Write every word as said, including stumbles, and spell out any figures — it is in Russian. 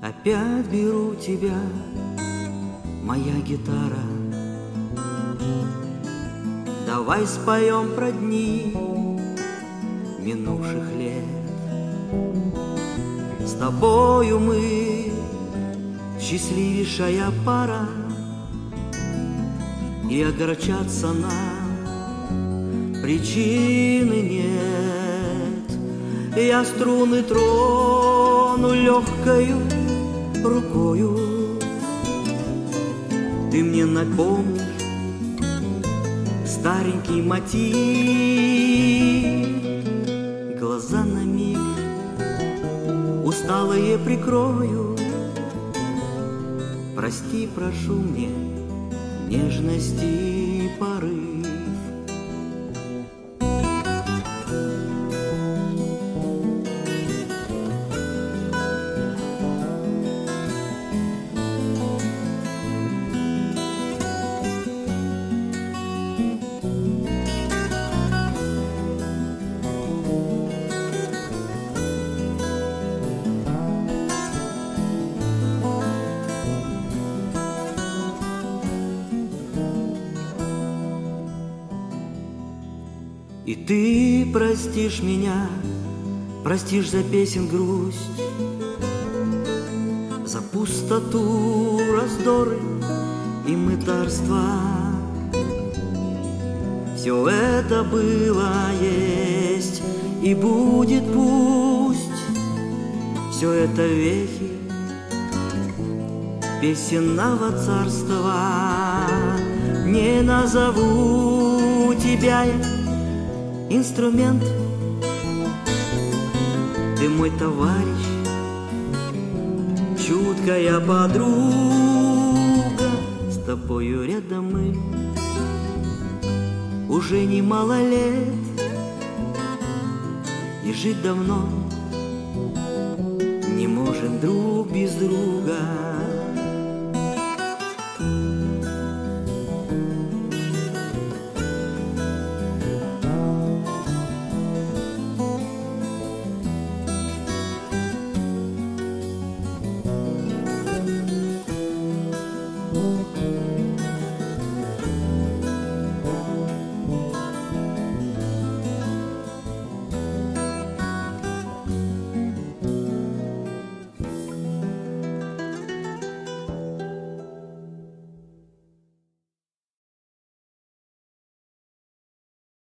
Опять беру тебя, моя гитара. Давай споем про дни минувших лет. С тобою мы счастливейшая пара, и огорчаться нам причины нет. Я струны трону легкою рукою, ты мне напомнишь старенький мотив. Глаза на миг усталые прикрою. Прости, прошу мне нежности и порыв. И ты простишь меня, простишь за песен грусть, за пустоту, раздоры и мытарства. Все это было, есть и будет пусть. Все это вехи песенного царства. Не назову тебя я инструмент, ты мой товарищ, чуткая подруга. С тобою рядом мы уже немало лет, и жить давно